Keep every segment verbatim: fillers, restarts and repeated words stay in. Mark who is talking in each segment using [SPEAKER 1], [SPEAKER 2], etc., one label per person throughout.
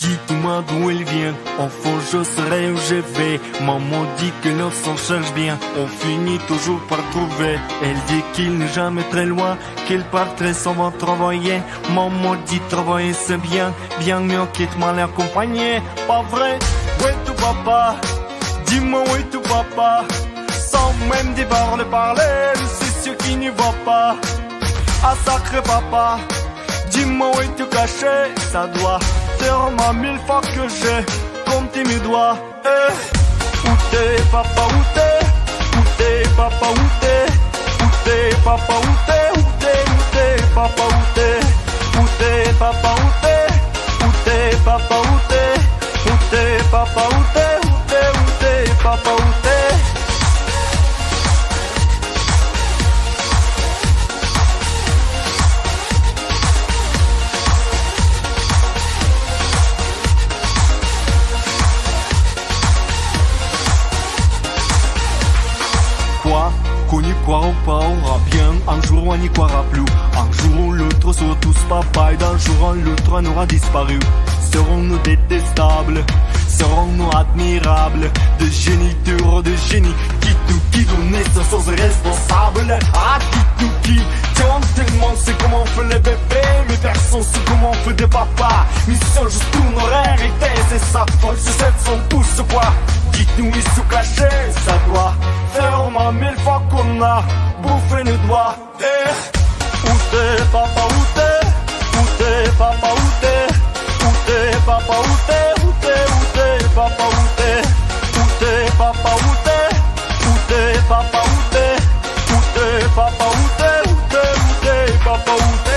[SPEAKER 1] dis-moi d'où il vient. Enfant, je serai où je vais. Maman dit que l'on s'en cherche bien. On finit toujours par trouver. Elle dit qu'il n'est jamais très loin, qu'il partirait sans va travailler. Maman dit travailler c'est bien, bien mieux qu'être mal accompagné. Pas vrai? Où est tout papa? Dis-moi où est tout papa? Sans même devoir le parler, c'est ce qui ne va pas. Ah sacré papa, dis-moi où est tout caché? Ça doit faire ma mille fois que j'ai compté mes doigts. Eh, où t'es papa, où t'es? Où t'es papa, où t'es? Où t'es papa, où t'es? Où t'es, où t'es papa, où t'es? Où t'es papa, où t'es? Où t'es papa, où t'es? Où t'es papa, où t'es? Où t'es, où t'es papa, où t'es? Quoi? Connu quoi ou pas aura bien. Un jour on n'y croira plus. Un jour ou l'autre sera tous papa. Et d'un jour ou l'autre on aura disparu. Serons-nous détestables? Serons-nous admirables? De génie, d'heureux, de génie. Qui tout qui donne naissance aux responsables? Ah, qui tout qui? Tiens, tellement c'est comment on fait les bébés. Mais personne sait comment on fait des papas. Mission juste pour nos hériter. C'est ça, folle, c'est cette son tous quoi? Dites-nous, ils sont cachés, ça doit faire ma mille fois qu'on a bouffé nos doigts. Eh, où t'es papa, où t'es? Où t'es papa, où t'es? Où t'es papa, où t'es? Où t'es, où t'es papa, où t'es? Où t'es papa, où t'es? Où t'es papa, où t'es? Où t'es papa, où t'es? Où t'es, où t'es papa, où t'es?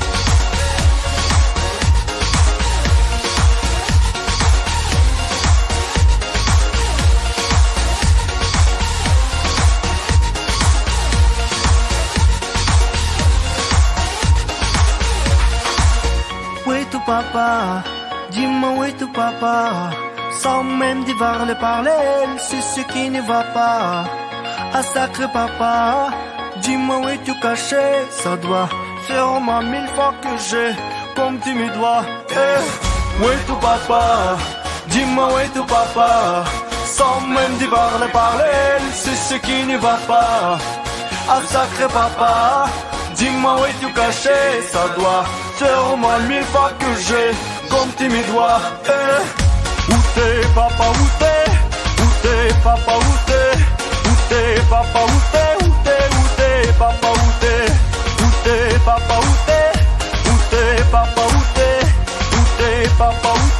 [SPEAKER 1] Où est tout papa? Dis-moi où est tout papa? Sans même devoir le parler, c'est ce qui ne va pas. Ah sacré papa, dis-moi où est tout caché? Ça doit faire ma mille fois que j'ai compté mes doigts. Eh, où est tout papa? Dis-moi où est tout papa? Sans même devoir le parler, c'est ce qui ne va pas. Ah sacré papa, dis-moi où est tout caché? Ça doit faire ma mille fois que j'ai compté mes doigts. Eh, où t'es papa, où t'es? Où t'es papa, où t'es? Où t'es papa, où t'es? Où t'es, où t'es papa, où t'es? Où t'es papa, où t'es? Où t'es papa, où t'es? Où t'es papa, où t'es?